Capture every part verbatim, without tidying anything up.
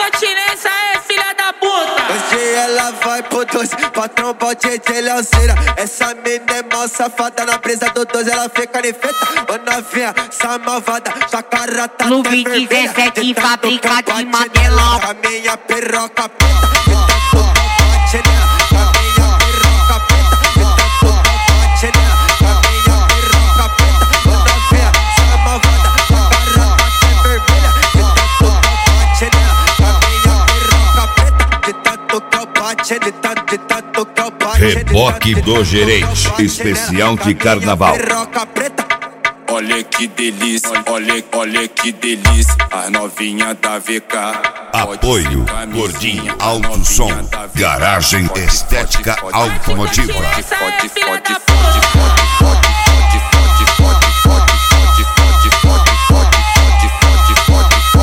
continência é filha da puta. Hoje ela vai pro doze, patrão pode de Leoceira. Essa mina é mal safada, na presa do doze ela fica nefeta. Ô novinha, essa malvada, sua cara tá no até vinte vermelha. dezessete De fábrica tanto de que bate Madelão. nela, com a minha piroca preta. De tanto que bate nela, com a minha piroca preta. De tanto que bate nela, com a minha piroca preta. Ô novinha, essa malvada, sua cara tá até vermelha. De tanto que bate nela, com a minha piroca preta. De tanto que bate, de tanto, de tanto que bate. Reboque do Gerente, especial de carnaval. Olha que delícia, olha, olha que delícia, as novinhas da V K. Apoio Gordinho Alto Som, Garagem Estética Automotiva. Fode, fode, fode, fode, fode, fode, fode, fode, fode, fode, fode, fode, fode, fode, fode,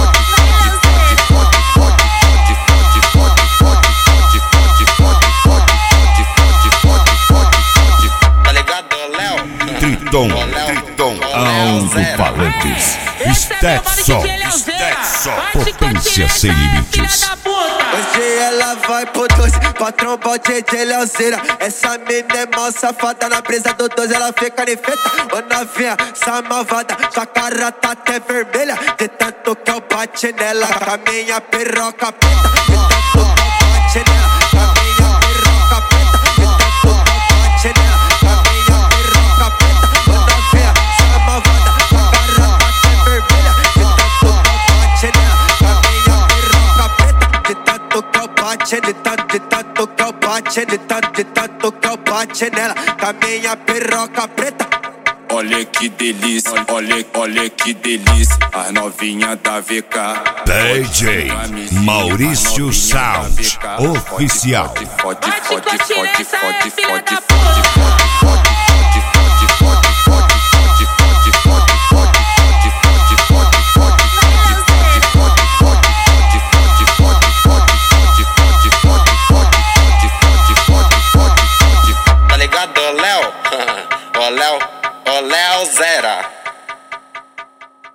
Triton, Triton, alto-falantes. Stetson, Stetson, potência sem limites. Hoje ela vai pro doze, patrão pode de Leoceira. Essa mina é mal safada, na presa do doze ela fica nefeta. Ô novinha, essa malvada, sua cara tá até vermelha. De tanto que eu bate nela, com a minha piroca preta. De tanto que eu bate nela, com a minha piroca preta. De tanto que eu bate nela, com a minha piroca preta. Ô novinha, essa malvada, sua cara tá até vermelha. De tanto que eu bate nela, com a minha piroca preta. De tanto que eu bate, de tanto, de tanto que eu bate, de tanto, de tanto que eu bate nela, com a minha piroca preta. olha que delícia, olha, olha que delícia, as novinhas da V K. D J Maurício Sound Oficial. Fode, fode, fode, fode, fode, fode, fode, fode, fode.